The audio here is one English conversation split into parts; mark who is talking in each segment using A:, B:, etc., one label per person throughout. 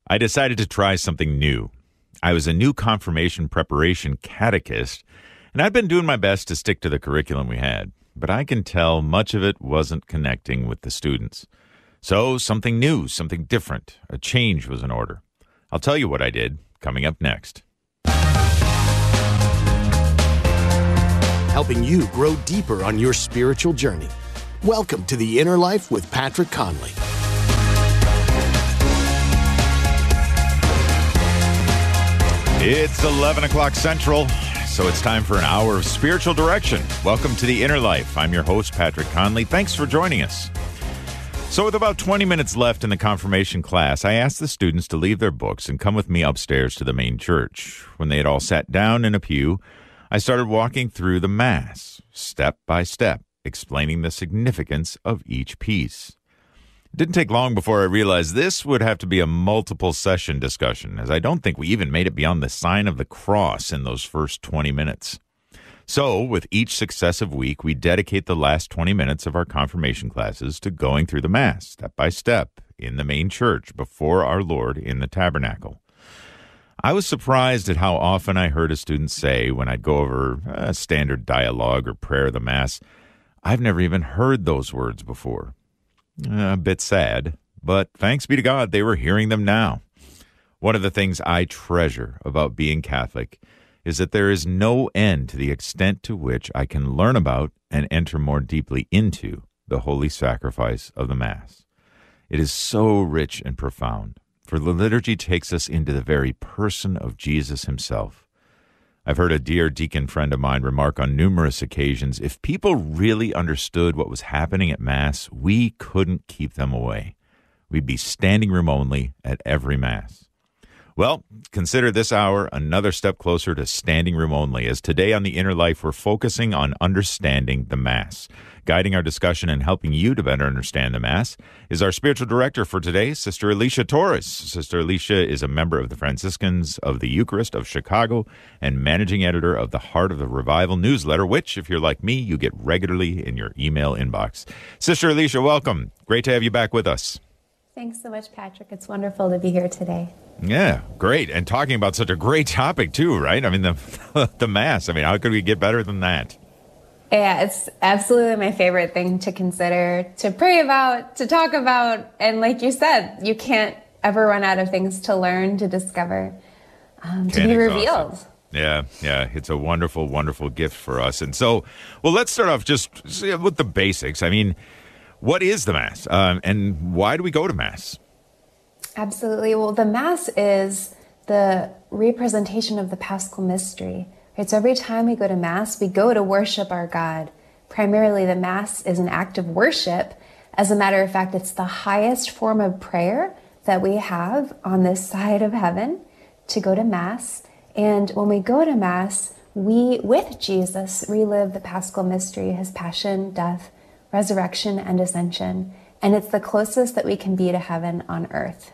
A: I decided to try something new. I was a new confirmation preparation catechist, and I'd been doing my best to stick to the curriculum we had, but I can tell much of it wasn't connecting with the students. So something new, something different, a change was in order. I'll tell you what I did coming up next.
B: Helping you grow deeper on your spiritual journey. Welcome to The Inner Life with Patrick Conley.
A: It's 11 o'clock Central, so it's time for an hour of spiritual direction. Welcome to The Inner Life. I'm your host, Patrick Conley. Thanks for joining us. So with about 20 minutes left in the confirmation class, I asked the students to leave their books and come with me upstairs to the main church. When they had all sat down in a pew, I started walking through the Mass, step by step, explaining the significance of each piece. It didn't take long before I realized this would have to be a multiple session discussion, as I don't think we even made it beyond the sign of the cross in those first 20 minutes. So, with each successive week, we dedicate the last 20 minutes of our confirmation classes to going through the Mass, step by step, in the main church, before our Lord in the tabernacle. I was surprised at how often I heard a student say, when I'd go over a standard dialogue or prayer of the Mass, "I've never even heard those words before." A bit sad, but thanks be to God, they were hearing them now. One of the things I treasure about being Catholic is that there is no end to the extent to which I can learn about and enter more deeply into the holy sacrifice of the Mass. It is so rich and profound, for the liturgy takes us into the very person of Jesus himself. I've heard a dear deacon friend of mine remark on numerous occasions, if people really understood what was happening at Mass, we couldn't keep them away. We'd be standing room only at every Mass. Well, consider this hour another step closer to standing room only, as today on The Inner Life, we're focusing on understanding the Mass. Guiding our discussion and helping you to better understand the Mass is our spiritual director for today, Sister Alicia Torres. Sister Alicia is a member of the Franciscans of the Eucharist of Chicago and managing editor of the Heart of the Revival newsletter, which, if you're like me, you get regularly in your email inbox. Sister Alicia, welcome. Great to have you back with us.
C: Thanks so much, Patrick. It's wonderful to be here today.
A: Yeah, great. And talking about such a great topic, too, right? I mean, the Mass. I mean, how could we get better than that?
C: Yeah, it's absolutely my favorite thing to consider, to pray about, to talk about. And like you said, you can't ever run out of things to learn, to discover, to be revealed.
A: Yeah, it's a wonderful, wonderful gift for us. And so, well, let's start off just with the basics. I mean, what is the Mass, and why do we go to Mass?
C: Absolutely. Well, the Mass is the representation of the Paschal Mystery. Right? So every time we go to Mass, we go to worship our God. Primarily, the Mass is an act of worship. As a matter of fact, it's the highest form of prayer that we have on this side of heaven, to go to Mass. And when we go to Mass, we, with Jesus, relive the Paschal Mystery, his passion, death, resurrection, and ascension. And it's the closest that we can be to heaven on earth.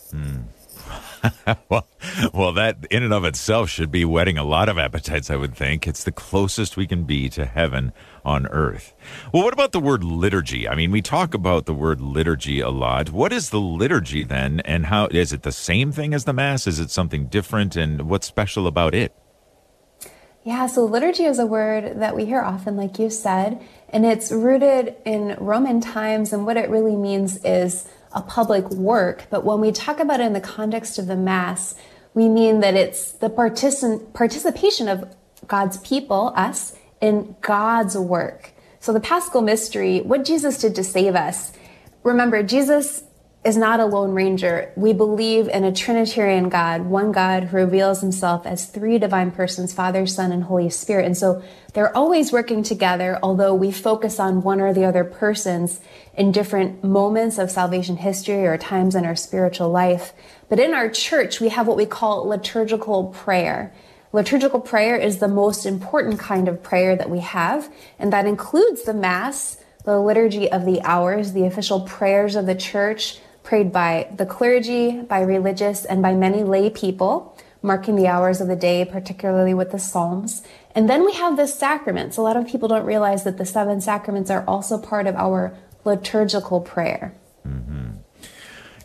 A: Well, that in and of itself should be whetting a lot of appetites, I would think. It's the closest we can be to heaven on earth. Well, what about the word liturgy? I mean, we talk about the word liturgy a lot. What is the liturgy then, and how is it the same thing as the Mass? Is it something different, and what's special about it?
C: Yeah, so liturgy is a word that we hear often, like you said, and it's rooted in Roman times, and what it really means is a public work. But when we talk about it in the context of the Mass, we mean that it's the participation of God's people, us, in God's work. So the Paschal Mystery, what Jesus did to save us. Remember, Jesus is not a lone ranger. We believe in a Trinitarian God, one God who reveals himself as three divine persons, Father, Son, and Holy Spirit. And so they're always working together, although we focus on one or the other persons in different moments of salvation history or times in our spiritual life. But in our church, we have what we call liturgical prayer. Liturgical prayer is the most important kind of prayer that we have, and that includes the Mass, the liturgy of the hours, the official prayers of the church, prayed by the clergy, by religious, and by many lay people, marking the hours of the day, particularly with the Psalms. And then we have the sacraments. A lot of people don't realize that the 7 sacraments are also part of our liturgical prayer.
A: Mm-hmm.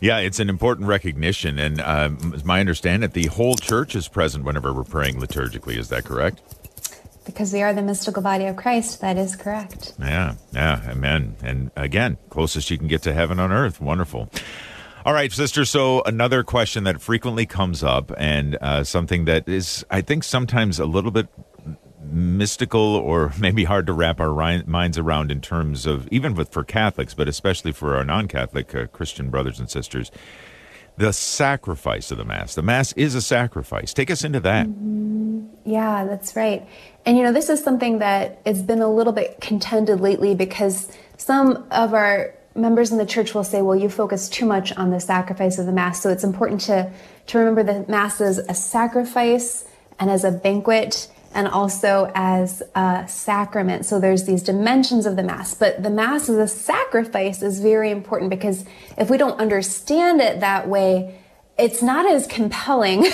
A: Yeah, it's an important recognition. And as my understanding, the whole church is present whenever we're praying liturgically. Is that correct?
C: Because we are the mystical body of Christ. That is correct.
A: Yeah, amen. And again, closest you can get to heaven on earth. Wonderful. All right, sister. So another question that frequently comes up, and something that is, I think, sometimes a little bit mystical or maybe hard to wrap our minds around in terms of, even for Catholics, but especially for our non-Catholic Christian brothers and sisters, the sacrifice of the Mass. The Mass is a sacrifice. Take us into that.
C: Mm-hmm. Yeah, that's right. And, this is something that has been a little bit contended lately, because some of our members in the church will say, well, you focus too much on the sacrifice of the Mass. So it's important to remember that Mass is a sacrifice and as a banquet and also as a sacrament. So there's these dimensions of the Mass. But the Mass as a sacrifice is very important, because if we don't understand it that way, it's not as compelling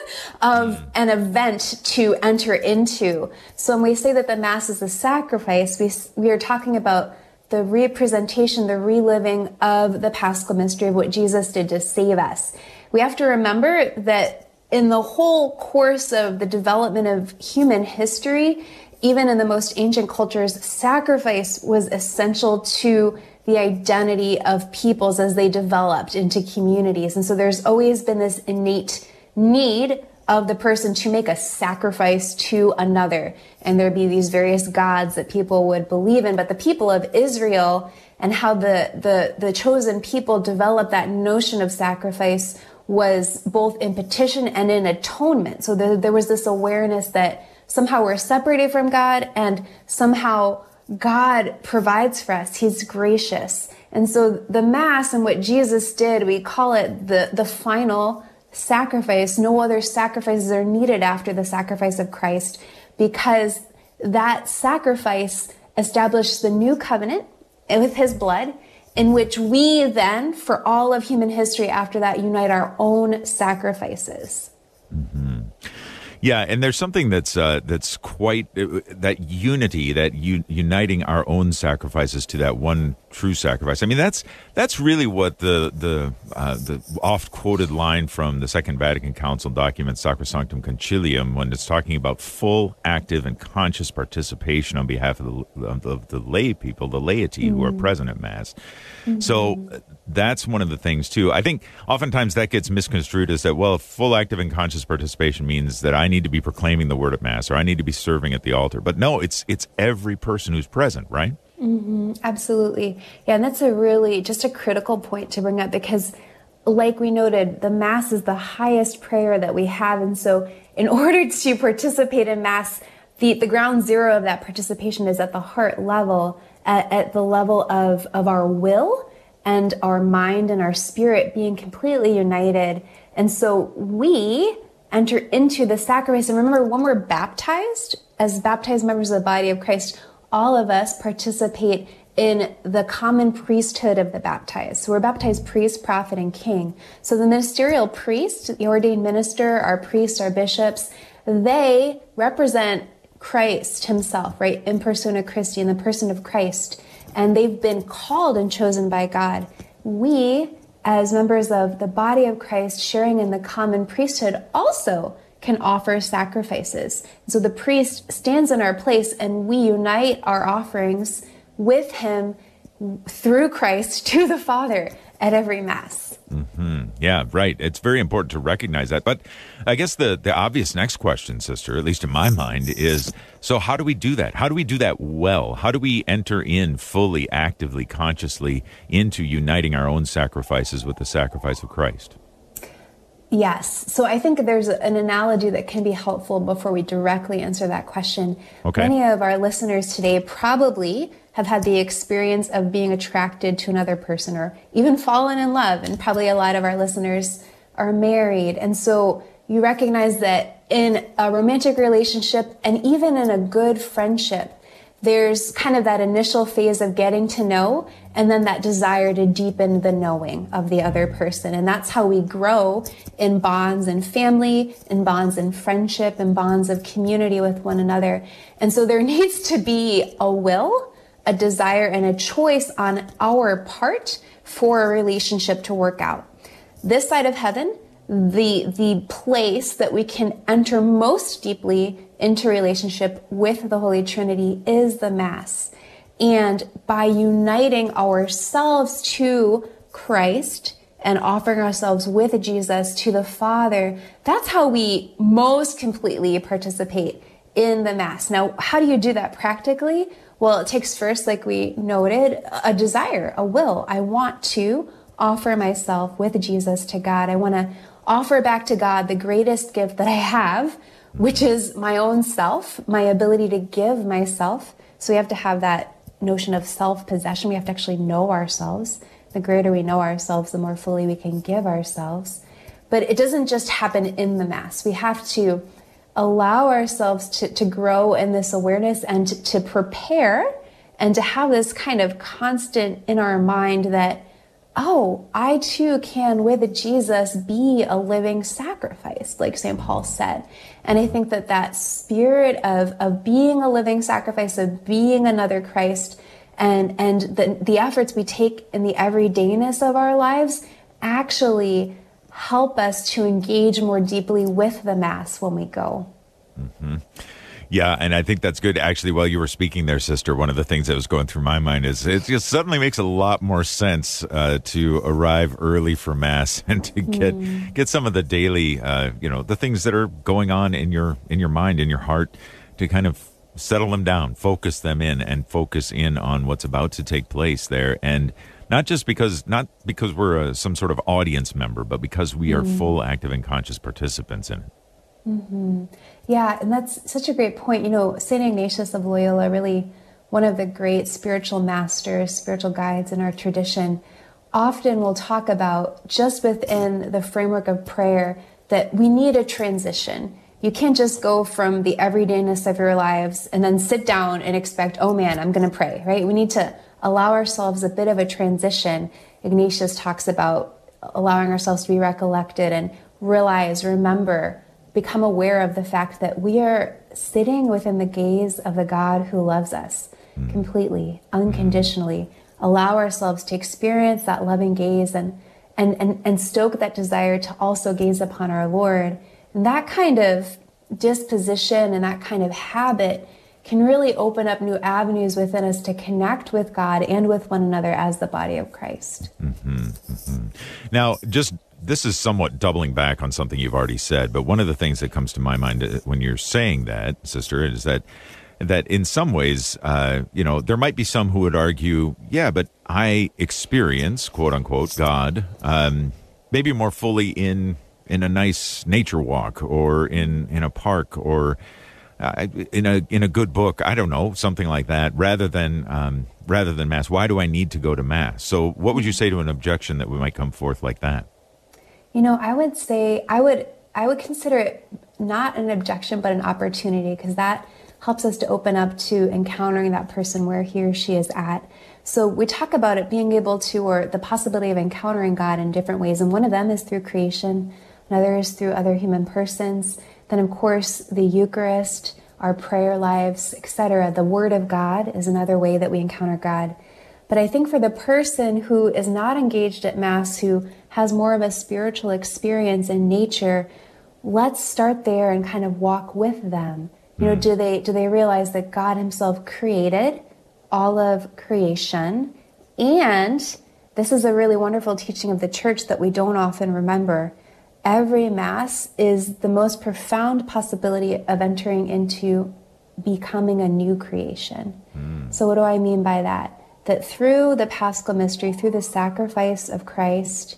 C: of an event to enter into. So when we say that the Mass is a sacrifice, we are talking about the representation, the reliving of the Paschal mystery of what Jesus did to save us. We have to remember that in the whole course of the development of human history, even in the most ancient cultures, sacrifice was essential to the identity of peoples as they developed into communities. And so there's always been this innate need of the person to make a sacrifice to another. And there'd be these various gods that people would believe in. But the people of Israel and how the chosen people developed that notion of sacrifice was both in petition and in atonement. So there was this awareness that somehow we're separated from God, and somehow God provides for us. He's gracious. And so the Mass and what Jesus did, we call it the final sacrifice. No other sacrifices are needed after the sacrifice of Christ, because that sacrifice established the new covenant with his blood, in which we then, for all of human history after that, unite our own sacrifices.
A: Mm-hmm. Yeah, and there's something that's quite that unity, that uniting our own sacrifices to that one true sacrifice. I mean, that's really what the oft quoted line from the Second Vatican Council document Sacrosanctum Concilium, when it's talking about full, active, and conscious participation on behalf of the lay people, the laity who are present at Mass. Mm-hmm. So that's one of the things too. I think oftentimes that gets misconstrued as that, well, full, active, and conscious participation means that I need to be proclaiming the word at Mass, or I need to be serving at the altar. But no, it's every person who's present, right?
C: Mm-hmm. Absolutely. Yeah, and that's just a critical point to bring up, because like we noted, the Mass is the highest prayer that we have. And so in order to participate in Mass, the ground zero of that participation is at the heart level, at the level of our will and our mind and our spirit being completely united. And so we enter into the sacrifice. And remember, when we're baptized, as baptized members of the body of Christ, all of us participate in the common priesthood of the baptized. So we're baptized priest, prophet, and king. So the ministerial priest, the ordained minister, our priests, our bishops, they represent Christ himself, right? In persona Christi, in the person of Christ. And they've been called and chosen by God. We, as members of the body of Christ, sharing in the common priesthood, also can offer sacrifices. So the priest stands in our place, and we unite our offerings with him through Christ to the Father at every Mass.
A: Mm-hmm. Yeah, right. It's very important to recognize that. But I guess the obvious next question, sister, at least in my mind, is, so how do we do that? How do we do that well? How do we enter in fully, actively, consciously into uniting our own sacrifices with the sacrifice of Christ?
C: Yes. So I think there's an analogy that can be helpful before we directly answer that question.
A: Okay.
C: Many of our listeners today probably have had the experience of being attracted to another person, or even fallen in love. And probably a lot of our listeners are married. And so you recognize that in a romantic relationship, and even in a good friendship, there's kind of that initial phase of getting to know, and then that desire to deepen the knowing of the other person. And that's how we grow in bonds in family, in bonds in friendship, in bonds of community with one another. And so there needs to be a will, a desire, and a choice on our part for a relationship to work out. this side of heaven, the place that we can enter most deeply into relationship with the Holy Trinity is the Mass. And by uniting ourselves to Christ and offering ourselves with Jesus to the Father, that's how we most completely participate in the Mass. Now, how do you do that practically? Well, it takes first, like we noted, a desire, a will. I want to offer myself with Jesus to God. I want to offer back to God the greatest gift that I have, which is my own self, my ability to give myself. So we have to have that notion of self-possession. We have to actually know ourselves. The greater we know ourselves, the more fully we can give ourselves. But it doesn't just happen in the Mass. We have to allow ourselves to grow in this awareness and to prepare and to have this kind of constant in our mind that, oh, I too can, with Jesus, be a living sacrifice, like St. Paul said. And I think that spirit of being a living sacrifice, of being another Christ, and the efforts we take in the everydayness of our lives actually help us to engage more deeply with the Mass when we go.
A: Mm-hmm. Yeah, and I think that's good. Actually, while you were speaking there, sister, one of the things that was going through my mind is it just suddenly makes a lot more sense to arrive early for Mass and to get some of the daily, the things that are going on in your mind, in your heart, to kind of settle them down, focus them in, and focus in on what's about to take place there. And not because we're some sort of audience member, but because we are full, active, and conscious participants in it.
C: Mm-hmm. Yeah, and that's such a great point. St. Ignatius of Loyola, really one of the great spiritual masters, spiritual guides in our tradition, often will talk about, just within the framework of prayer, that we need a transition. You can't just go from the everydayness of your lives and then sit down and expect, oh man, I'm going to pray, right? We need to allow ourselves a bit of a transition. Ignatius talks about allowing ourselves to be recollected and remember, become aware of the fact that we are sitting within the gaze of the God who loves us completely, unconditionally. Allow ourselves to experience that loving gaze and stoke that desire to also gaze upon our Lord. And that kind of disposition and that kind of habit can really open up new avenues within us to connect with God and with one another as the body of Christ.
A: Mm-hmm, mm-hmm. Now, this is somewhat doubling back on something you've already said, but one of the things that comes to my mind when you're saying that, sister, is that in some ways, there might be some who would argue, yeah, but I experience, quote unquote, God, maybe more fully in a nice nature walk, or in a park, or in a good book. I don't know, something like that, rather than Mass. Why do I need to go to Mass? So what would you say to an objection that we might come forth like that?
C: I would say I would consider it not an objection, but an opportunity, because that helps us to open up to encountering that person where he or she is at. So we talk about it being able to, or the possibility of encountering God in different ways. And one of them is through creation, another is through other human persons. Then, of course, the Eucharist, our prayer lives, etc. The Word of God is another way that we encounter God. But I think for the person who is not engaged at Mass, who has more of a spiritual experience in nature, let's start there and kind of walk with them. Do they realize that God himself created all of creation? And this is a really wonderful teaching of the Church that we don't often remember. Every Mass is the most profound possibility of entering into becoming a new creation. So what do I mean by that? That through the Paschal mystery, through the sacrifice of Christ,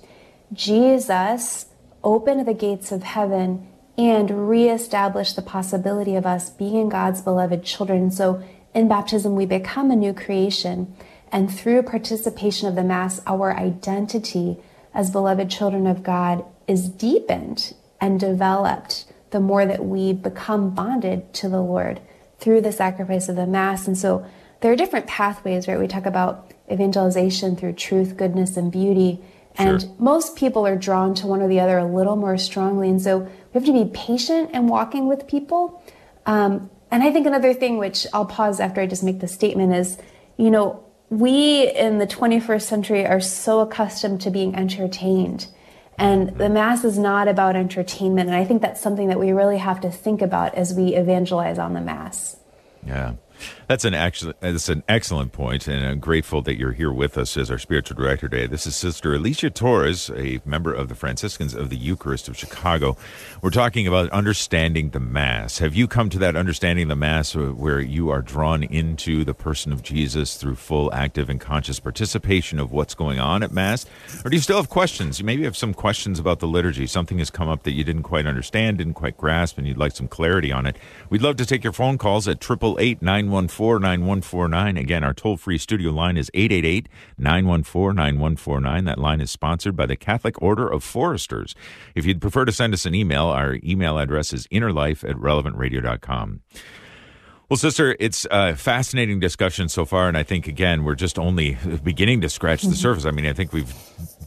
C: Jesus opened the gates of heaven and reestablished the possibility of us being God's beloved children. So in baptism, we become a new creation. And through participation of the Mass, our identity as beloved children of God is deepened and developed the more that we become bonded to the Lord through the sacrifice of the Mass. And so there are different pathways, right? We talk about evangelization through truth, goodness, and beauty. And
A: Sure.
C: Most people are drawn to one or the other a little more strongly. And so we have to be patient in walking with people. And I think another thing, which I'll pause after I just make the statement, is, we in the 21st century are so accustomed to being entertained. And the Mass is not about entertainment. And I think that's something that we really have to think about as we evangelize on the Mass.
A: Yeah. That's an excellent point, and I'm grateful that you're here with us as our spiritual director today. This is Sister Alicia Torres, a member of the Franciscans of the Eucharist of Chicago. We're talking about understanding the Mass. Have you come to that understanding the Mass where you are drawn into the person of Jesus through full, active, and conscious participation of what's going on at Mass? Or do you still have questions? You maybe have some questions about the liturgy. Something has come up that you didn't quite understand, didn't quite grasp, and you'd like some clarity on it. We'd love to take your phone calls at 888-914-9149. Again, our toll-free studio line is 888-914-9149. That line is sponsored by the Catholic Order of Foresters. If you'd prefer to send us an email, our email address is innerlife@relevantradio.com. Well, Sister, it's a fascinating discussion so far, and I think, again, we're just only beginning to scratch the surface. I mean, I think we've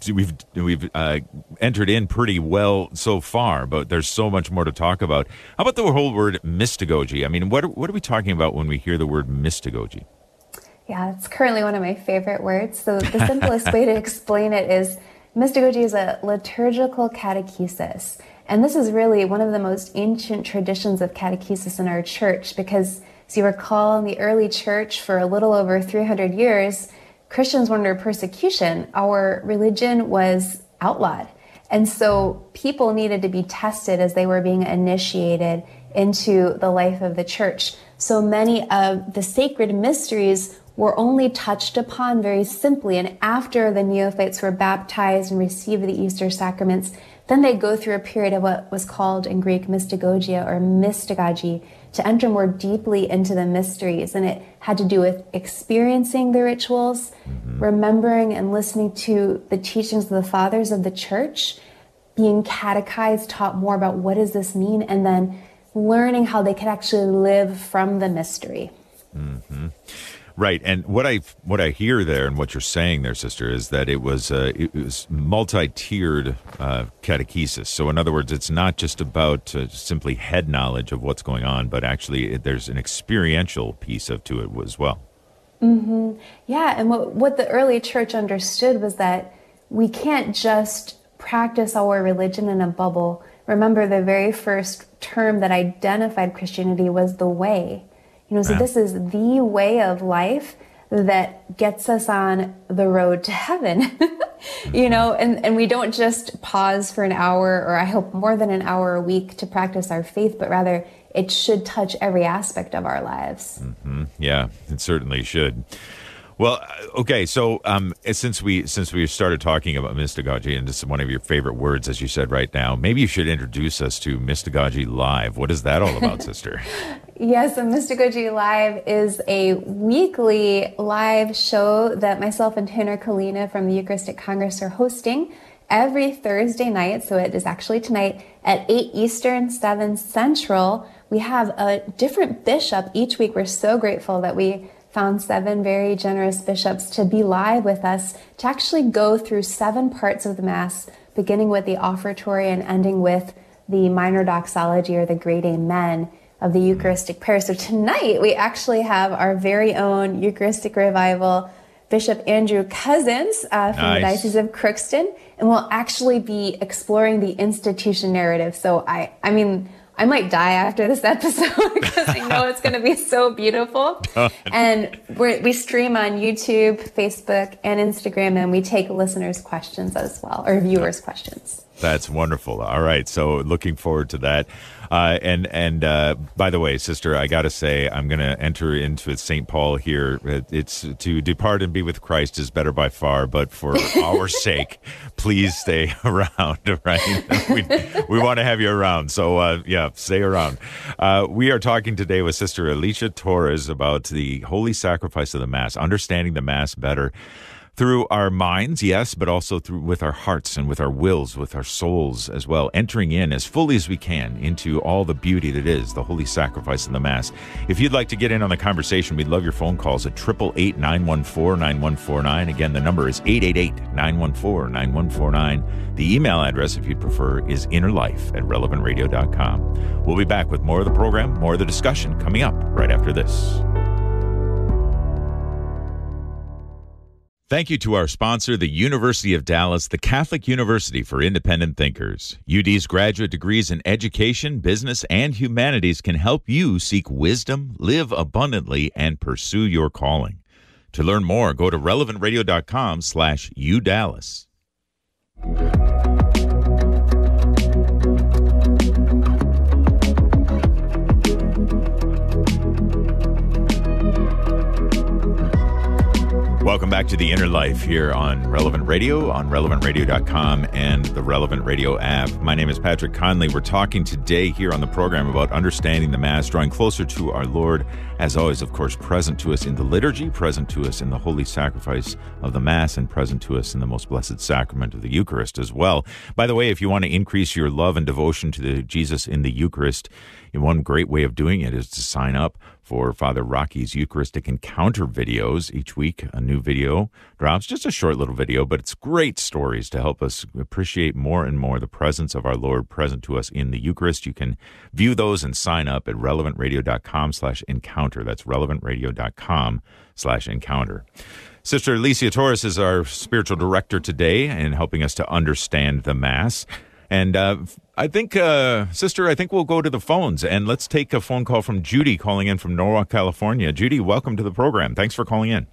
A: entered in pretty well so far, but there's so much more to talk about. How about the whole word mystagogy? I mean, what are we talking about when we hear the word mystagogy?
C: Yeah, it's currently one of my favorite words. So the simplest way to explain it is mystagogy is a liturgical catechesis. And this is really one of the most ancient traditions of catechesis in our church because, as you recall, in the early church for a little over 300 years, Christians were under persecution. Our religion was outlawed. And so people needed to be tested as they were being initiated into the life of the church. So many of the sacred mysteries were only touched upon very simply. And after the neophytes were baptized and received the Easter sacraments, then they go through a period of what was called in Greek mystagogia or mystagogy, to enter more deeply into the mysteries. And it had to do with experiencing the rituals, remembering and listening to the teachings of the fathers of the church, being catechized, taught more about what does this mean, and then learning how they could actually live from the mystery.
A: Mm-hmm. Right, and what I hear there and what you're saying there, Sister, is that it was multi-tiered catechesis. So in other words, it's not just about simply head knowledge of what's going on, but actually there's an experiential piece to it as well.
C: Mm-hmm. Yeah, and what the early church understood was that we can't just practice our religion in a bubble. Remember, the very first term that identified Christianity was the way. So this is the way of life that gets us on the road to heaven, and we don't just pause for an hour, or I hope more than an hour a week, to practice our faith, but rather it should touch every aspect of our lives.
A: Mm-hmm. Yeah, it certainly should. Well, okay, so since we started talking about mystagogy, and this is one of your favorite words, as you said right now, maybe you should introduce us to Mystagogy Live. What is that all about, Sister?
C: Yes, so Mystagogy Live is a weekly live show that myself and Tanner Kalina from the Eucharistic Congress are hosting every Thursday night. So it is actually tonight at 8 Eastern, 7 Central. We have a different bishop each week. We're so grateful that we found 7 very generous bishops to be live with us, to actually go through 7 parts of the Mass, beginning with the offertory and ending with the minor doxology, or the great Amen of the Eucharistic prayer. So tonight we actually have our very own Eucharistic Revival, Bishop Andrew Cousins from the Diocese of Crookston, and we'll actually be exploring the institution narrative. So I mean, I might die after this episode because I know it's going to be so beautiful. And we stream on YouTube, Facebook, and Instagram, and we take listeners' questions as well, or viewers' questions.
A: That's wonderful. All right. So looking forward to that. And by the way, Sister, I got to say, I'm going to enter into St. Paul here. It's to depart and be with Christ is better by far, but for our sake, please stay around, right? We want to have you around. So, stay around. We are talking today with Sister Alicia Torres about the Holy Sacrifice of the Mass, understanding the Mass better. Through our minds, yes, but also with our hearts and with our wills, with our souls as well, entering in as fully as we can into all the beauty that is the Holy Sacrifice of the Mass. If you'd like to get in on the conversation, we'd love your phone calls at 888-914-9149. Again, the number is 888-914-9149. The email address, if you'd prefer, is innerlife@relevantradio.com. We'll be back with more of the program, more of the discussion coming up right after this. Thank you to our sponsor, the University of Dallas, the Catholic University for Independent Thinkers. UD's graduate degrees in education, business, and humanities can help you seek wisdom, live abundantly, and pursue your calling. To learn more, go to relevantradio.com/UDallas. Welcome back to The Inner Life here on Relevant Radio, on relevantradio.com and the Relevant Radio app. My name is Patrick Conley. We're talking today here on the program about understanding the Mass, drawing closer to our Lord, as always, of course, present to us in the liturgy, present to us in the holy sacrifice of the Mass, and present to us in the most blessed sacrament of the Eucharist as well. By the way, if you want to increase your love and devotion to Jesus in the Eucharist, one great way of doing it is to sign up for Father Rocky's Eucharistic Encounter videos. Each week, a new video drops, just a short little video, but it's great stories to help us appreciate more and more the presence of our Lord present to us in the Eucharist. You can view those and sign up at relevantradio.com/encounter. That's relevantradio.com/encounter. Sister Alicia Torres is our spiritual director today and helping us to understand the Mass. And I think, Sister, we'll go to the phones, and let's take a phone call from Judy calling in from Norwalk, California. Judy, welcome to the program. Thanks for calling in.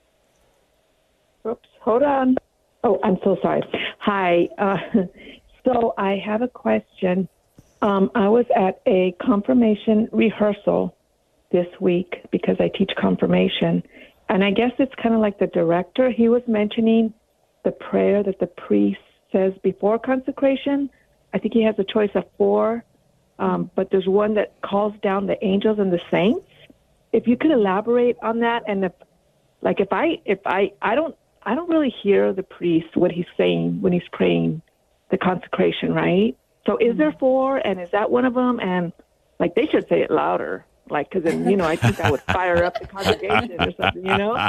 D: Oops, hold on. Oh, I'm so sorry. Hi. So I have a question. I was at a confirmation rehearsal this week because I teach confirmation. And I guess it's kind of like the director. He was mentioning the prayer that the priest says before consecration. I think he has a choice of 4, but there's one that calls down the angels and the saints. If you could elaborate on that, and if I don't really hear the priest what he's saying when he's praying the consecration, right? So is there 4, and is that one of them? And like they should say it louder, like because then I think that would fire up the congregation or something,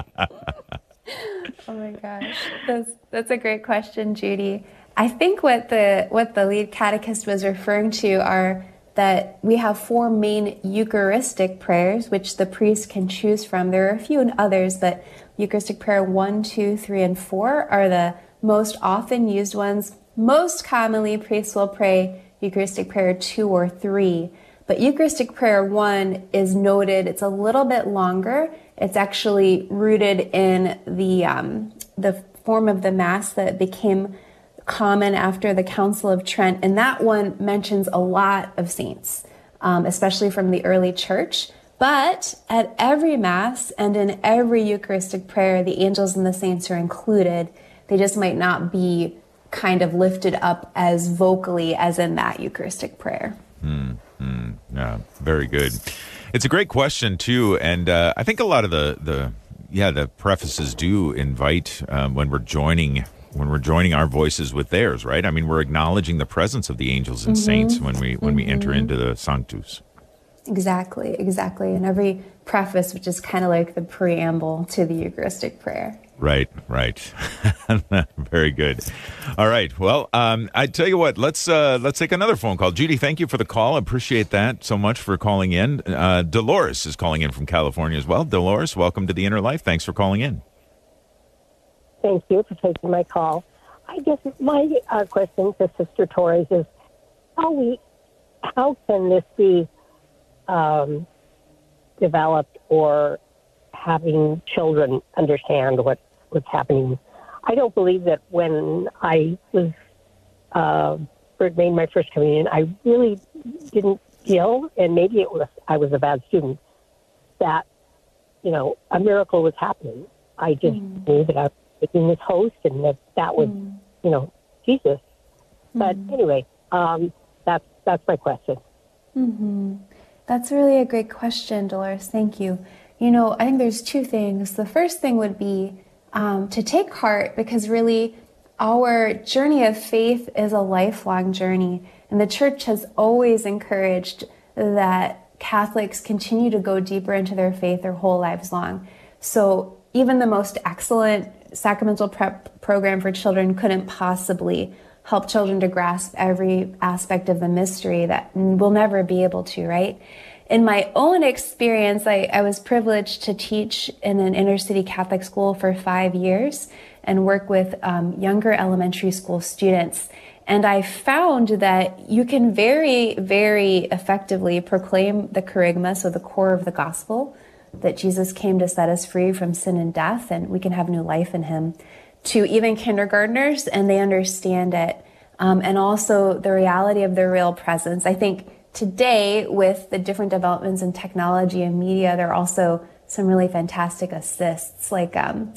C: Oh my gosh, that's a great question, Judy. I think what the lead catechist was referring to are that we have 4 main Eucharistic prayers, which the priest can choose from. There are a few others, but Eucharistic prayer 1, 2, 3, and 4 are the most often used ones. Most commonly, priests will pray Eucharistic prayer 2 or 3. But Eucharistic prayer 1 is noted. It's a little bit longer. It's actually rooted in the form of the Mass that became common after the Council of Trent. And that one mentions a lot of saints, especially from the early church. But at every Mass and in every Eucharistic prayer, the angels and the saints are included. They just might not be kind of lifted up as vocally as in that Eucharistic prayer.
A: Yeah, very good. It's a great question too, and I think a lot of the prefaces do invite when we're joining our voices with theirs, right? I mean, we're acknowledging the presence of the angels and saints when we enter into the Sanctus.
C: Exactly. And every preface, which is kind of like the preamble to the Eucharistic prayer. Right.
A: Very good. All right. Well, I tell you what, let's take another phone call. Judy, thank you for the call. I appreciate that so much for calling in. Dolores is calling in from California as well. Dolores, welcome to The Inner Life. Thanks for calling in.
E: Thank you for taking my call. I guess my question to Sister Torres is how can this be developed, or having children understand what's happening? I don't believe that when I was made my first communion, I really didn't feel, and maybe I was a bad student, that a miracle was happening. I just knew that I was making this host, and that was Jesus. But anyway, that's my question.
C: That's really a great question, Dolores. Thank you. I think there's 2 things. The first thing would be to take heart, because really our journey of faith is a lifelong journey. And the Church has always encouraged that Catholics continue to go deeper into their faith their whole lives long. So even the most excellent sacramental prep program for children couldn't possibly help children to grasp every aspect of the mystery that we'll never be able to, right? in my own experience, I was privileged to teach in an inner city Catholic school for 5 years and work with younger elementary school students. And I found that you can very, very effectively proclaim the kerygma, so the core of the gospel, that Jesus came to set us free from sin and death, and we can have new life in him, to even kindergartners, and they understand it. And also the reality of their real presence. I think today, with the different developments in technology and media, there are also some really fantastic assists, like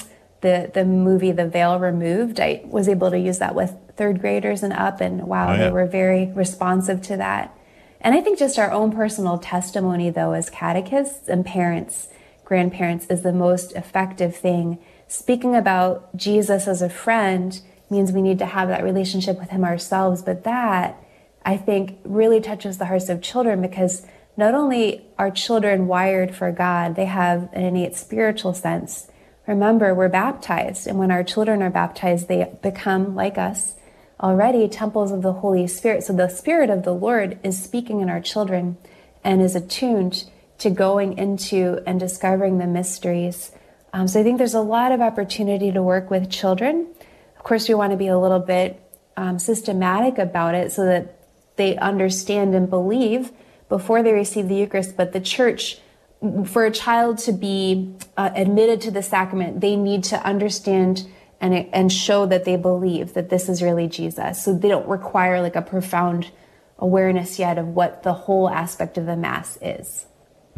C: the movie The Veil Removed. I was able to use that with third graders and up, and wow, they were very responsive to that. And I think just our own personal testimony, though, as catechists and parents, grandparents, is the most effective thing. Speaking about Jesus as a friend means we need to have that relationship with him ourselves, but that, I think, really touches the hearts of children, because not only are children wired for God, they have an innate spiritual sense. Remember, we're baptized, and when our children are baptized, they become, like us, already temples of the Holy Spirit. So the Spirit of the Lord is speaking in our children and is attuned to going into and discovering the mysteries. So I think there's a lot of opportunity to work with children. Of course, we want to be a little bit systematic about it so that they understand and believe before they receive the Eucharist. But the church, for a child to be admitted to the sacrament, they need to understand and show that they believe that this is really Jesus. So they don't require like a profound awareness yet of what the whole aspect of the Mass is.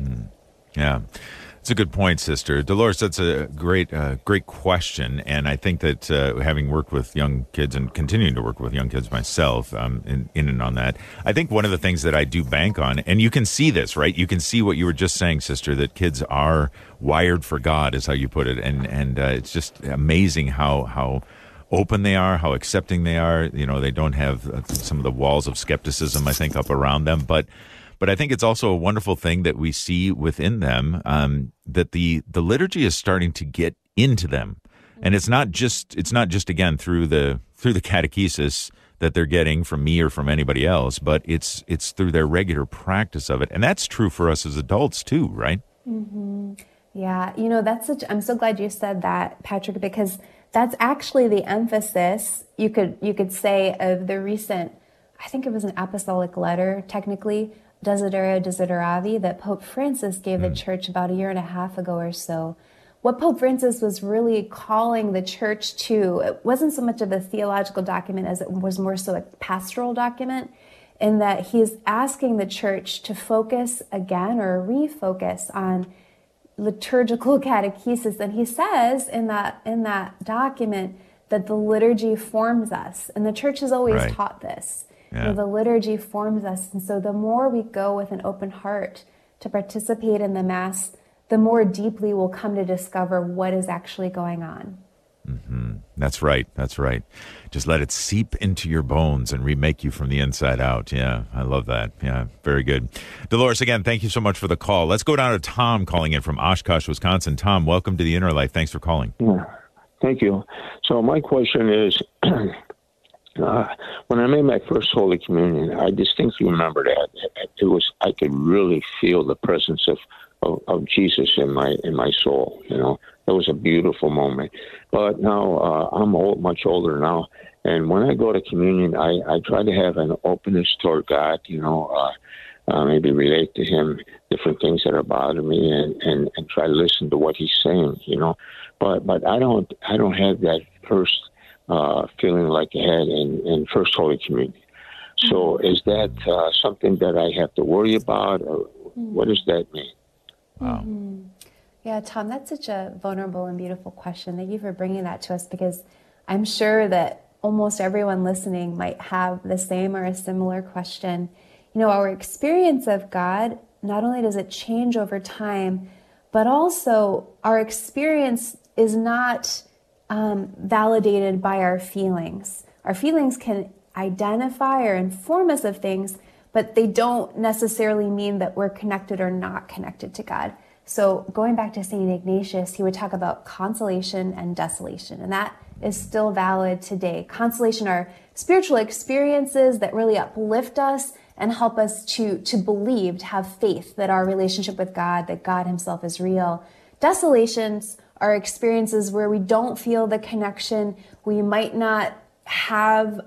A: Yeah. It's a good point, Sister Dolores. That's a great question, and I think that having worked with young kids and continuing to work with young kids myself, in and on that, I think one of the things that I do bank on, and you can see this, right? You can see what you were just saying, Sister, that kids are wired for God, is how you put it, and it's just amazing how open they are, how accepting they are. You know, they don't have some of the walls of skepticism, I think, up around them, But I think it's also a wonderful thing that we see within them, that the liturgy is starting to get into them, and it's not just again through the catechesis that they're getting from me or from anybody else, but it's through their regular practice of it, and that's true for us as adults too, right?
C: Mm-hmm. Yeah, you know, I'm so glad you said that, Patrick, because that's actually the emphasis you could say of the recent, I think it was an apostolic letter, technically, Desiderio Desideravi, that Pope Francis gave the church about 1.5 years ago or so. What Pope Francis was really calling the church to, it wasn't so much of a theological document as it was more so a pastoral document, in that he's asking the church to focus again or refocus on liturgical catechesis. And he says in that document that the liturgy forms us. And the church has always taught this. Yeah. You know, the liturgy forms us. And so the more we go with an open heart to participate in the Mass, the more deeply we'll come to discover what is actually going on.
A: Mm-hmm. That's right. That's right. Just let it seep into your bones and remake you from the inside out. Yeah, I love that. Yeah, very good. Dolores, again, thank you so much for the call. Let's go down to Tom calling in from Oshkosh, Wisconsin. Tom, welcome to the Inner Life. Thanks for calling.
F: Yeah, thank you. So my question is, when I made my first Holy Communion, I distinctly remember that I could really feel the presence of Jesus in my soul. You know, it was a beautiful moment. But now I'm much older now, and when I go to communion, I try to have an openness toward God. You know, maybe relate to Him different things that are bothering me, and try to listen to what He's saying. You know, but I don't have that first feeling like I had in First Holy Communion. So is that something that I have to worry about, or what does that mean?
A: Wow.
C: Mm-hmm. Yeah, Tom, that's such a vulnerable and beautiful question. Thank you for bringing that to us, because I'm sure that almost everyone listening might have the same or a similar question. You know, our experience of God, not only does it change over time, but also our experience is not validated by our feelings. Our feelings can identify or inform us of things, but they don't necessarily mean that we're connected or not connected to God. So going back to St. Ignatius, he would talk about consolation and desolation, and that is still valid today. Consolation are spiritual experiences that really uplift us and help us to believe, to have faith that our relationship with God, that God himself is real. Desolations are experiences where we don't feel the connection. We might not have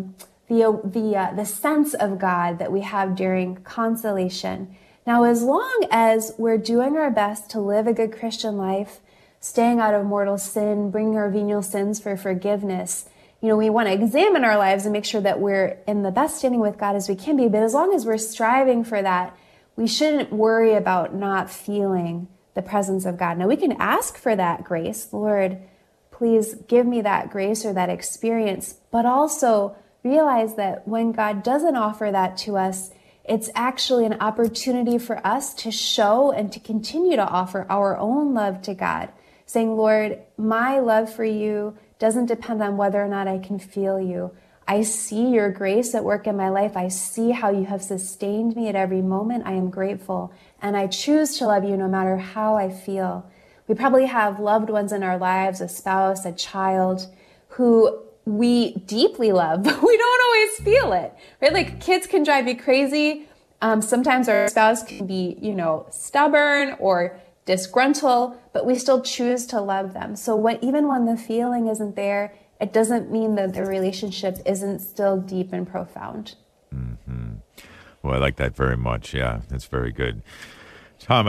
C: the sense of God that we have during consolation. Now, as long as we're doing our best to live a good Christian life, staying out of mortal sin, bringing our venial sins for forgiveness, we want to examine our lives and make sure that we're in the best standing with God as we can be. But as long as we're striving for that, we shouldn't worry about not feeling the presence of God. Now, we can ask for that grace. Lord, please give me that grace or that experience, but also realize that when God doesn't offer that to us, it's actually an opportunity for us to show and to continue to offer our own love to God, saying, Lord, my love for you doesn't depend on whether or not I can feel you. I see your grace at work in my life. I see how you have sustained me at every moment. I am grateful, and I choose to love you no matter how I feel. We probably have loved ones in our lives, a spouse, a child, who we deeply love, but we don't always feel it, right? Like kids can drive you crazy. Sometimes our spouse can be, stubborn or disgruntled, but we still choose to love them. So even when the feeling isn't there, it doesn't mean that the relationship isn't still deep and profound.
A: Mm-hmm. Well, I like that very much. Yeah, that's very good. Tom,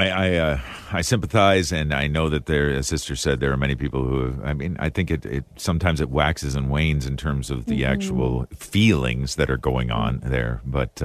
A: I sympathize, and I know that as Sister said, there are many people who, I think it sometimes it waxes and wanes in terms of the actual feelings that are going on there. But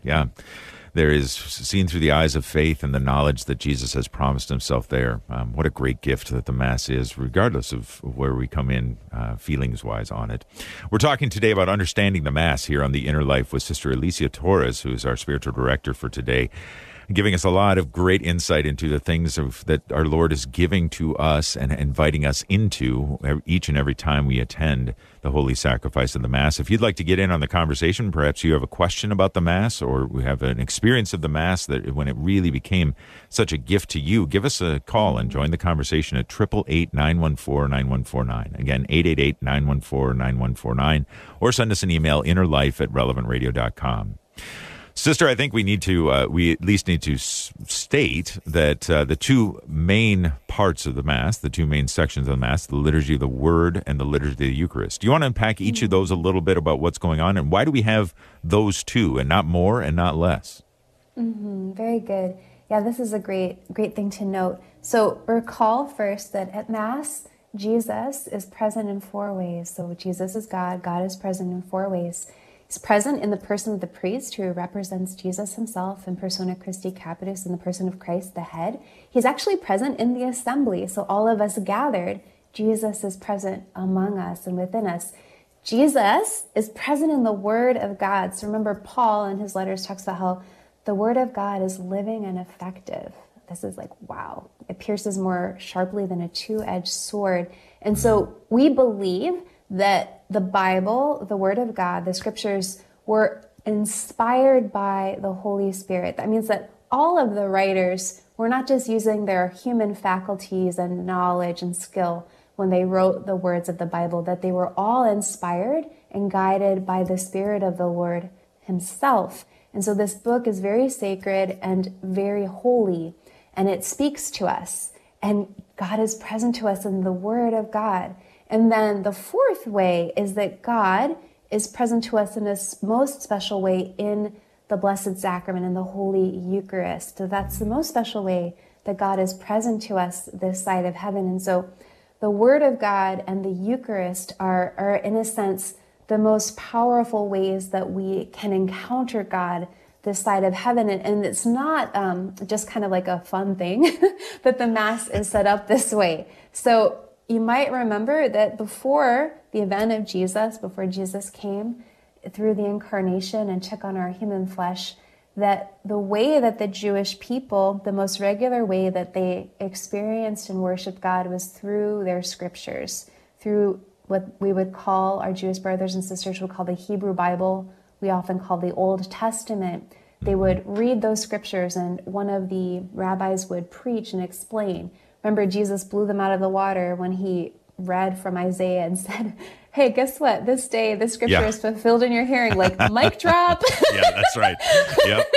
A: there is seen through the eyes of faith and the knowledge that Jesus has promised himself there. What a great gift that the Mass is, regardless of where we come in feelings-wise on it. We're talking today about understanding the Mass here on The Inner Life with Sister Alicia Torres, who is our spiritual director for today, giving us a lot of great insight into the things that our Lord is giving to us and inviting us into each and every time we attend the Holy Sacrifice of the Mass. If you'd like to get in on the conversation, perhaps you have a question about the Mass, or we have an experience of the Mass that when it really became such a gift to you, give us a call and join the conversation at 888-914-9149. Again, 888-914-9149, or send us an email, innerlife@relevantradio.com. Sister, I think we at least need to state that the two main parts of the Mass, the two main sections of the Mass, the Liturgy of the Word and the Liturgy of the Eucharist. Do you want to unpack each of those a little bit about what's going on, and why do we have those two and not more and not less?
C: Mm-hmm. Very good. Yeah, this is a great thing to note. So recall first that at Mass, Jesus is present in four ways. So Jesus is God. God is present in four ways. He's present in the person of the priest, who represents Jesus himself in persona Christi Capitis, in the person of Christ, the head. He's actually present in the assembly. So all of us gathered, Jesus is present among us and within us. Jesus is present in the Word of God. So remember, Paul in his letters talks about how the Word of God is living and effective. This is like, wow. It pierces more sharply than a two-edged sword. And so we believe that the Bible, the Word of God, the Scriptures were inspired by the Holy Spirit. That means that all of the writers were not just using their human faculties and knowledge and skill when they wrote the words of the Bible, that they were all inspired and guided by the Spirit of the Lord himself. And so this book is very sacred and very holy, and it speaks to us. And God is present to us in the Word of God. And then the fourth way is that God is present to us in a most special way in the Blessed Sacrament, in the Holy Eucharist. So that's the most special way that God is present to us this side of heaven. And so the Word of God and the Eucharist are in a sense, the most powerful ways that we can encounter God this side of heaven. And it's not just kind of like a fun thing that the Mass is set up this way. So you might remember that before the event of Jesus, before Jesus came through the incarnation and took on our human flesh, that the way that the Jewish people, the most regular way that they experienced and worshiped God was through their scriptures, through what we would call, our Jewish brothers and sisters would call the Hebrew Bible. We often call the Old Testament. They would read those scriptures, and one of the rabbis would preach and explain. Remember, Jesus blew them out of the water when he read from Isaiah and said, hey, guess what? This day, this scripture
A: Yeah.
C: is fulfilled in your hearing. Like, mic drop.
A: Yeah, that's right. Yep.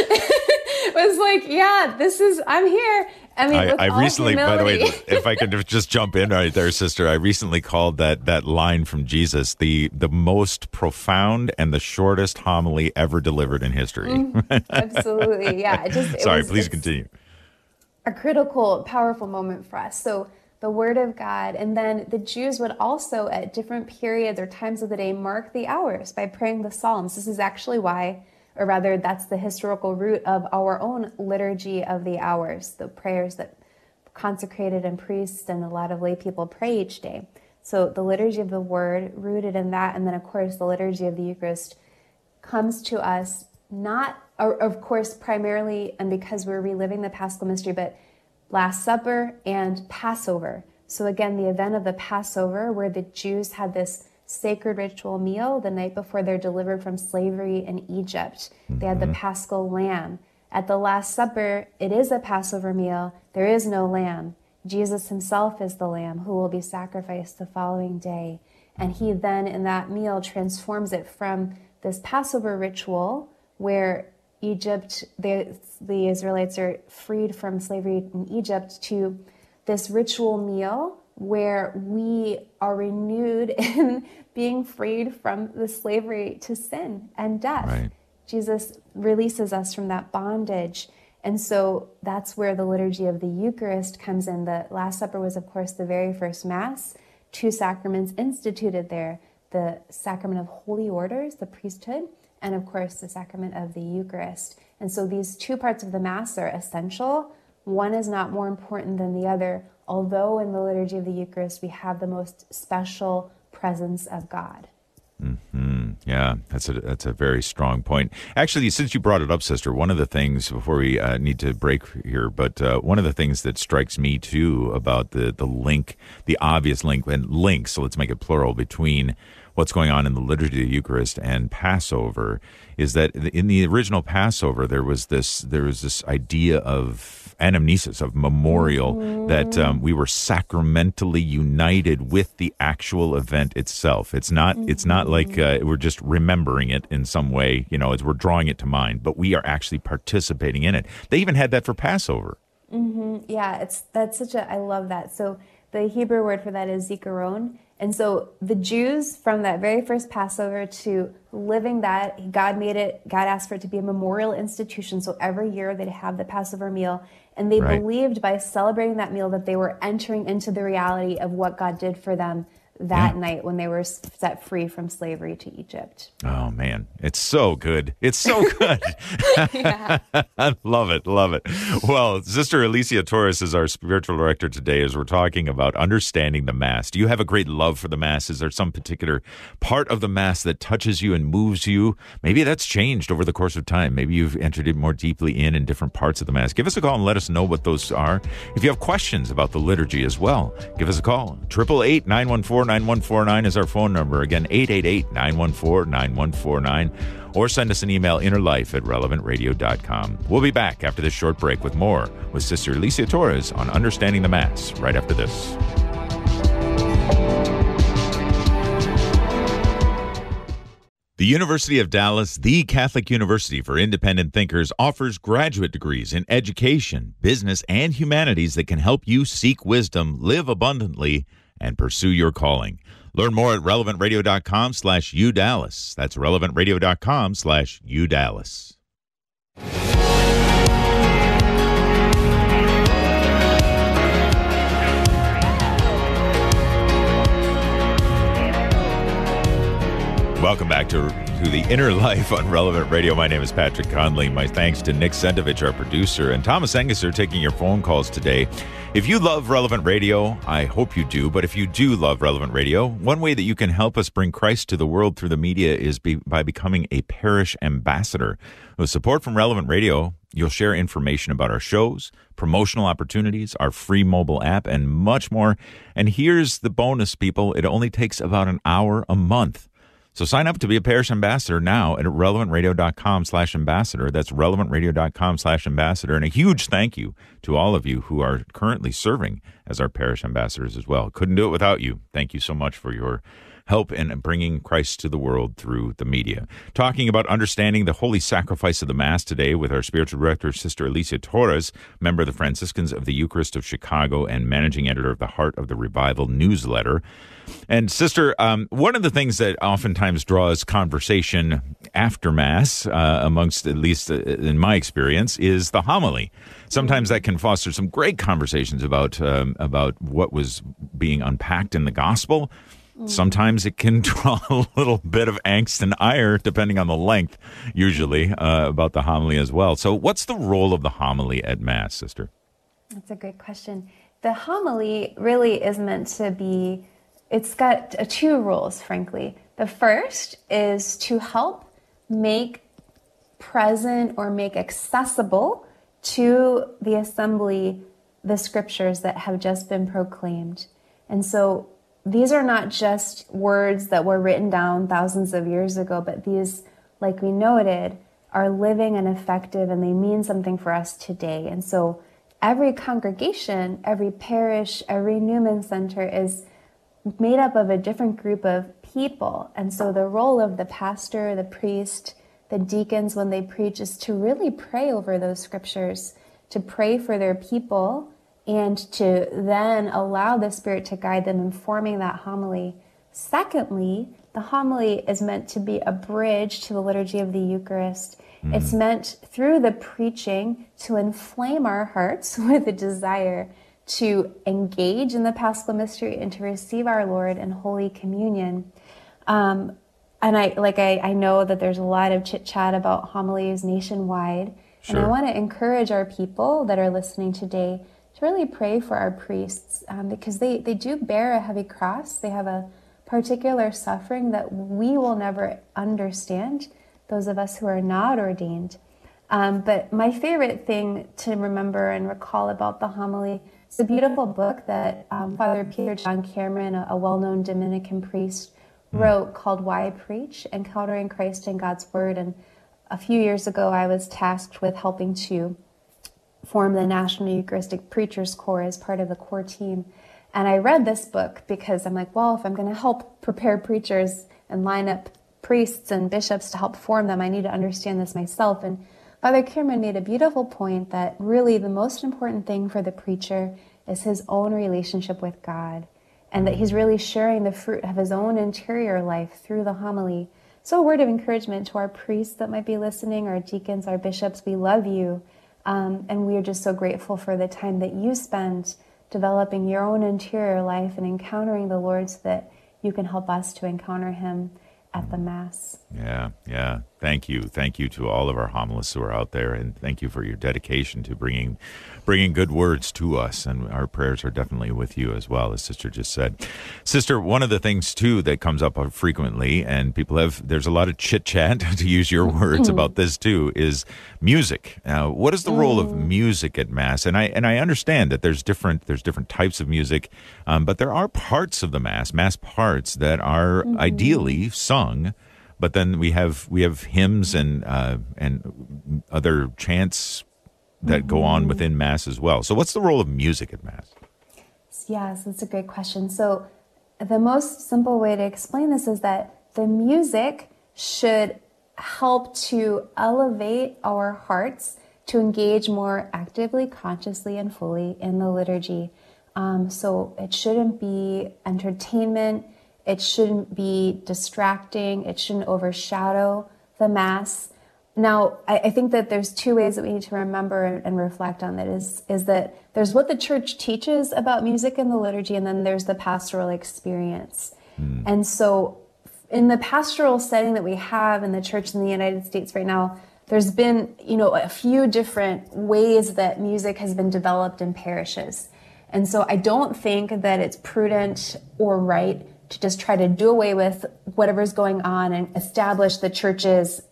C: It was like, yeah, I'm here. I mean, with
A: I
C: all
A: recently, by the way,
C: humility.
A: if I could just jump in right there, sister, I recently called that line from Jesus the most profound and the shortest homily ever delivered in history.
C: Absolutely. Yeah.
A: Sorry, please continue.
C: A critical, powerful moment for us. So the word of God, and then the Jews would also at different periods or times of the day mark the hours by praying the Psalms. This is actually why, or rather that's the historical root of our own liturgy of the hours, the prayers that consecrated and priests and a lot of lay people pray each day. So the liturgy of the word rooted in that, and then of course the liturgy of the Eucharist comes to us not, of course, primarily and because we're reliving the Paschal mystery, but Last Supper and Passover. So again, the event of the Passover where the Jews had this sacred ritual meal the night before they're delivered from slavery in Egypt. They had the Paschal lamb. At the Last Supper, it is a Passover meal. There is no lamb. Jesus himself is the lamb who will be sacrificed the following day. And he then in that meal transforms it from this Passover ritual where Egypt, the Israelites are freed from slavery in Egypt, to this ritual meal where we are renewed in being freed from the slavery to sin and death.
A: Right.
C: Jesus releases us from that bondage. And so that's where the liturgy of the Eucharist comes in. The Last Supper was, of course, the very first Mass, 2 sacraments instituted there, the sacrament of holy orders, the priesthood, and of course the sacrament of the Eucharist. And so these 2 parts of the Mass are essential. One is not more important than the other, although in the liturgy of the Eucharist we have the most special presence of God.
A: Yeah, that's a very strong point. Actually, since you brought it up, sister, one of the things, before we need to break here, but one of the things that strikes me too about the link, the obvious link, and links, so let's make it plural, between what's going on in the liturgy of the Eucharist and Passover, is that in the original Passover there was this idea of anamnesis, of memorial, that we were sacramentally united with the actual event itself. It's not like we're just remembering it in some way, as we're drawing it to mind, but we are actually participating in it. They even had that for Passover.
C: Yeah, I love that. So the Hebrew word for that is zikaron. And so the Jews, from that very first Passover to living that, God asked for it to be a memorial institution. So every year they'd have the Passover meal. And they believed by celebrating that meal that they were entering into the reality of what God did for them that night when they were set free from slavery to Egypt.
A: Oh, man. It's so good. It's so good. I love it. Love it. Well, Sister Alicia Torres is our spiritual director today as we're talking about understanding the Mass. Do you have a great love for the Mass? Is there some particular part of the Mass that touches you and moves you? Maybe that's changed over the course of time. Maybe you've entered it more deeply in different parts of the Mass. Give us a call and let us know what those are. If you have questions about the liturgy as well, give us a call. 888-914-9149 is our phone number. Again, 888-914-9149. Or send us an email, innerlife@relevantradio.com. We'll be back after this short break with more with Sister Alicia Torres on Understanding the Mass right after this. The University of Dallas, the Catholic university for independent thinkers, offers graduate degrees in education, business, and humanities that can help you seek wisdom, live abundantly, and pursue your calling. Learn more at relevantradio.com/UDallas. That's relevantradio.com/UDallas. Welcome back to The Inner Life on Relevant Radio. My name is Patrick Conley. My thanks to Nick Sentovich, our producer, and Thomas Engesser taking your phone calls today. If you love Relevant Radio, I hope you do, but if you do love Relevant Radio, one way that you can help us bring Christ to the world through the media is by becoming a parish ambassador. With support from Relevant Radio, you'll share information about our shows, promotional opportunities, our free mobile app, and much more. And here's the bonus, people. It only takes about an hour a month. So sign up to be a parish ambassador now at relevantradio.com/ambassador. That's relevantradio.com/ambassador. And a huge thank you to all of you who are currently serving as our parish ambassadors as well. Couldn't do it without you. Thank you so much for your help in bringing Christ to the world through the media. Talking about understanding the holy sacrifice of the Mass today with our spiritual director, Sister Alicia Torres, member of the Franciscans of the Eucharist of Chicago and managing editor of the Heart of the Revival newsletter. And Sister, one of the things that oftentimes draws conversation after Mass, amongst, at least in my experience, is the homily. Sometimes that can foster some great conversations about what was being unpacked in the gospel. Sometimes it can draw a little bit of angst and ire, depending on the length, usually, about the homily as well. So what's the role of the homily at Mass, Sister?
C: That's a great question. The homily really is meant to be, it's got two roles, frankly. The first is to help make present or make accessible to the assembly the scriptures that have just been proclaimed. And so these are not just words that were written down thousands of years ago, but these, like we noted, are living and effective, and they mean something for us today. And so every congregation, every parish, every Newman Center is made up of a different group of people. And so the role of the pastor, the priest, the deacons when they preach is to really pray over those scriptures, to pray for their people, and to then allow the Spirit to guide them in forming that homily. Secondly, the homily is meant to be a bridge to the liturgy of the Eucharist. It's meant through the preaching to inflame our hearts with a desire to engage in the Paschal mystery and to receive our Lord in Holy Communion. And I know that there's a lot of chit-chat about homilies nationwide. Sure. And I want to encourage our people that are listening today to really pray for our priests, because they do bear a heavy cross. They have a particular suffering that we will never understand, those of us who are not ordained. But my favorite thing to remember and recall about the homily is a beautiful book that Father Peter John Cameron, a well-known Dominican priest, wrote called Why Preach? Encountering Christ and God's Word. And a few years ago, I was tasked with helping to form the National Eucharistic Preachers Corps as part of the core team. And I read this book because I'm like, well, if I'm going to help prepare preachers and line up priests and bishops to help form them, I need to understand this myself. And Father Cameron made a beautiful point that really the most important thing for the preacher is his own relationship with God, and that he's really sharing the fruit of his own interior life through the homily. So a word of encouragement to our priests that might be listening, our deacons, our bishops, we love you. And we are just so grateful for the time that you spend developing your own interior life and encountering the Lord so that you can help us to encounter him at the Mass.
A: Yeah. Thank you. Thank you to all of our homilists who are out there, and thank you for your dedication to bringing good words to us, and our prayers are definitely with you as well, as Sister just said. Sister, one of the things, too, that comes up frequently, and there's a lot of chit-chat, to use your words, about this, too, is music. Now, what is the role of music at Mass? And I understand that there's different types of music, but there are parts of the Mass parts, that are ideally sung. But then we have hymns and other chants that go on within Mass as well. So what's the role of music at Mass?
C: Yes, that's a great question. So the most simple way to explain this is that the music should help to elevate our hearts to engage more actively, consciously, and fully in the liturgy. So it shouldn't be entertainment. It shouldn't be distracting. It shouldn't overshadow the Mass. Now, I think that there's two ways that we need to remember and reflect on that is that there's what the Church teaches about music in the liturgy, and then there's the pastoral experience. And so in the pastoral setting that we have in the Church in the United States right now, there's been, a few different ways that music has been developed in parishes. And so I don't think that it's prudent or right to just try to do away with whatever's going on and establish the church's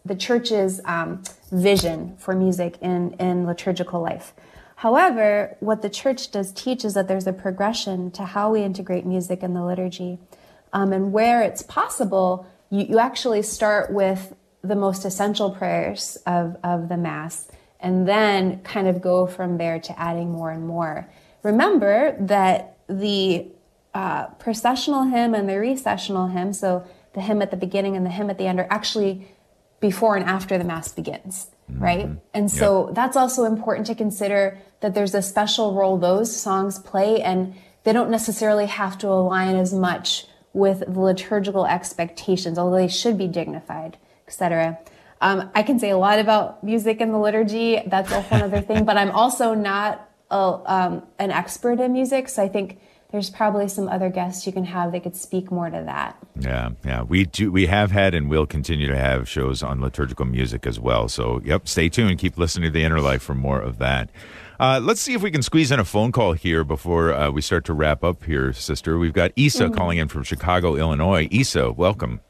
C: vision for music in liturgical life. However, what the Church does teach is that there's a progression to how we integrate music in the liturgy. And where it's possible, you actually start with the most essential prayers of the Mass, and then kind of go from there to adding more and more. Remember that the processional hymn and the recessional hymn, so the hymn at the beginning and the hymn at the end, are actually before and after the Mass begins, right? And so that's also important to consider, that there's a special role those songs play, and they don't necessarily have to align as much with the liturgical expectations, although they should be dignified, etc. I can say a lot about music in the liturgy. That's a whole other thing, but I'm also not an expert in music, so I think there's probably some other guests you can have that could speak more to that.
A: Yeah. We have had and will continue to have shows on liturgical music as well. So, stay tuned. Keep listening to The Inner Life for more of that. Let's see if we can squeeze in a phone call here before we start to wrap up here, sister. We've got Isa calling in from Chicago, Illinois. Isa, welcome.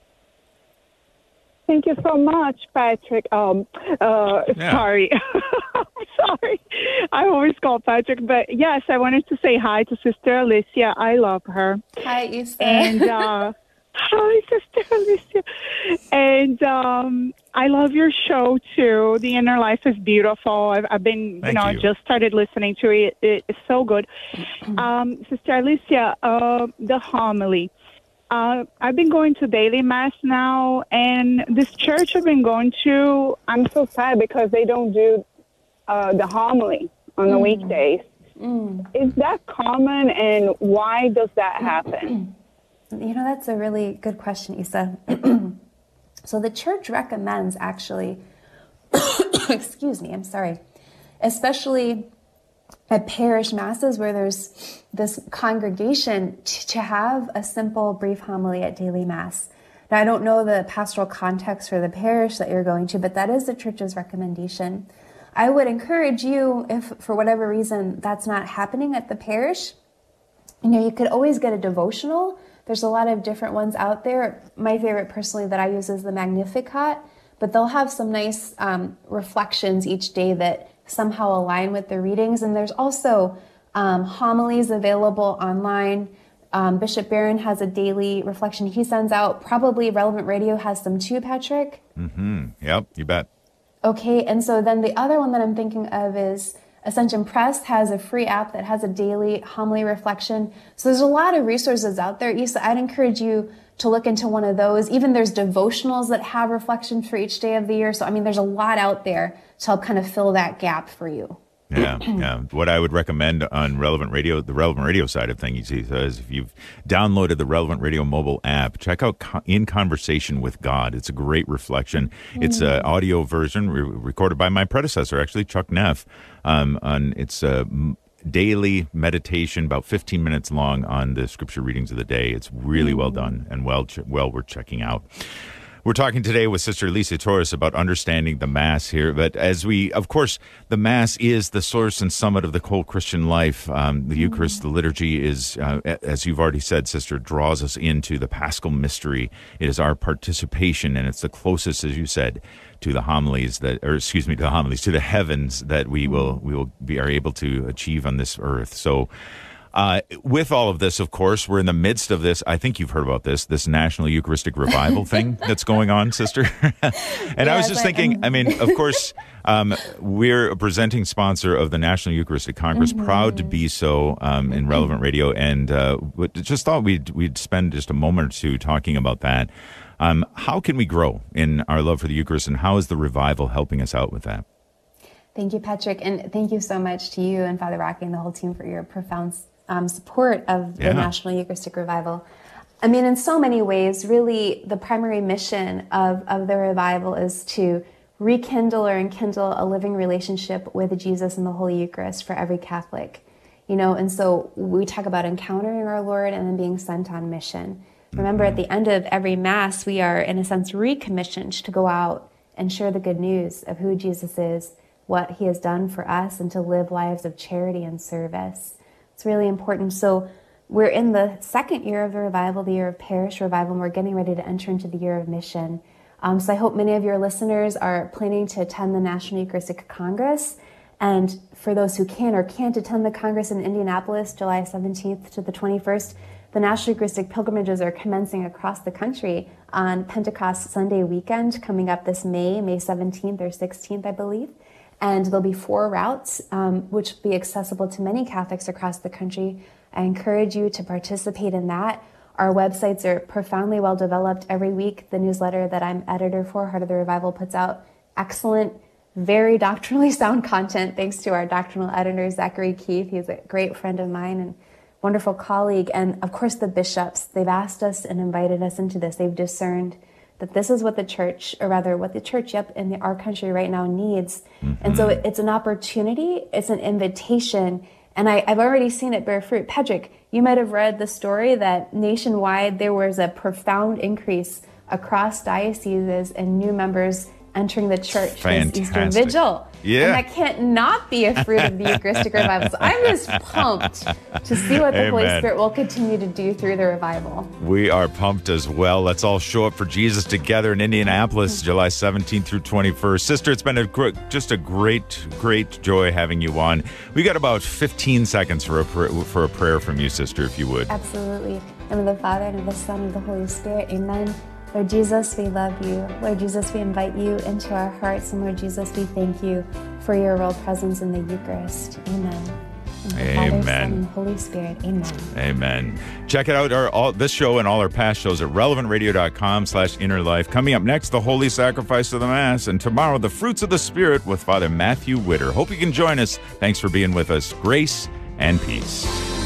G: Thank you so much, Patrick. Sorry. Sorry. I always call Patrick. But yes, I wanted to say hi to Sister Alicia. I love her.
C: Hi, Isa.
G: And hi, Sister Alicia. And I love your show, too. The Inner Life is beautiful. I've been, just started listening to it. It's so good. Sister Alicia, the homily. I've been going to daily Mass now, and this church I've been going to, I'm so sad because they don't do the homily on the weekdays. Is that common, and why does that happen?
C: That's a really good question, Isa. So the church recommends, actually, excuse me, I'm sorry, especially at parish masses where there's this congregation, to have a simple, brief homily at daily Mass. Now, I don't know the pastoral context for the parish that you're going to, but that is the church's recommendation. I would encourage you, if for whatever reason that's not happening at the parish, you could always get a devotional. There's a lot of different ones out there. My favorite personally that I use is the Magnificat, but they'll have some nice reflections each day that somehow align with the readings. And there's also homilies available online. Bishop Barron has a daily reflection he sends out. Probably Relevant Radio has some too, Patrick.
A: Yep, you bet.
C: Okay, and so then the other one that I'm thinking of is Ascension Press has a free app that has a daily homily reflection. So there's a lot of resources out there, Isa. I'd encourage you to look into one of those. Even there's devotionals that have reflections for each day of the year. So, there's a lot out there to help kind of fill that gap for you.
A: Yeah. What I would recommend on Relevant Radio, the Relevant Radio side of things, is if you've downloaded the Relevant Radio mobile app, check out In Conversation with God. It's a great reflection. It's an audio version recorded by my predecessor, actually, Chuck Neff. It's a daily meditation, about 15 minutes long, on the scripture readings of the day. It's really well done and well worth checking out. We're talking today with Sister Alicia Torres about understanding the Mass here. But of course, the Mass is the source and summit of the whole Christian life. The Eucharist, the liturgy is, as you've already said, Sister, draws us into the Paschal mystery. It is our participation, and it's the closest, as you said, to the homilies to the heavens that we are able to achieve on this earth. So, with all of this, of course, we're in the midst of this. I think you've heard about this National Eucharistic Revival thing that's going on, Sister. And I was just thinking, of course, we're a presenting sponsor of the National Eucharistic Congress, proud to be so in Relevant Radio, and just thought we'd spend just a moment or two talking about that. How can we grow in our love for the Eucharist, and how is the revival helping us out with that?
C: Thank you, Patrick, and thank you so much to you and Father Rocky and the whole team for your profound support of the National Eucharistic Revival. In so many ways, really, the primary mission of the revival is to rekindle or enkindle a living relationship with Jesus and the Holy Eucharist for every Catholic. And so we talk about encountering our Lord and then being sent on mission. Remember, at the end of every Mass, we are, in a sense, recommissioned to go out and share the good news of who Jesus is, what he has done for us, and to live lives of charity and service. It's really important. So we're in the second year of the revival, the year of parish revival, and we're getting ready to enter into the year of mission. So I hope many of your listeners are planning to attend the National Eucharistic Congress. And for those who can or can't attend the Congress in Indianapolis, July 17th to the 21st, the National Eucharistic pilgrimages are commencing across the country on Pentecost Sunday weekend coming up this May 17th or 16th, I believe. And there'll be 4 routes, which will be accessible to many Catholics across the country. I encourage you to participate in that. Our websites are profoundly well developed. Every week, the newsletter that I'm editor for, Heart of the Revival, puts out excellent, very doctrinally sound content, thanks to our doctrinal editor, Zachary Keith. He's a great friend of mine and wonderful colleague. And of course, the bishops, they've asked us and invited us into this. They've discerned that this is what the church, or rather what the church, in our country right now needs. And so it's an opportunity, it's an invitation, and I've already seen it bear fruit. Patrick, you might have read the story that nationwide there was a profound increase across dioceses and new members entering the church this Easter Vigil.
A: Yeah.
C: And that can't not be a fruit of the Eucharistic revival. So I'm just pumped to see what the Holy Spirit will continue to do through the revival.
A: We are pumped as well. Let's all show up for Jesus together in Indianapolis, July 17th through 21st. Sister, it's been just a great joy having you on. We got about 15 seconds for a prayer from you, Sister, if you would.
C: Absolutely. In the name of the Father, and of the Son, and of the Holy Spirit. Amen. Lord Jesus, we love you. Lord Jesus, we invite you into our hearts. And Lord Jesus, we thank you for your real presence in the Eucharist. Amen.
A: Amen.
C: Father, Son, and Holy Spirit. Amen.
A: Amen. Check it out, this show and all our past shows at relevantradio.com/innerlife. Coming up next, the Holy Sacrifice of the Mass. And tomorrow, the Fruits of the Spirit with Father Matthew Witter. Hope you can join us. Thanks for being with us. Grace and peace.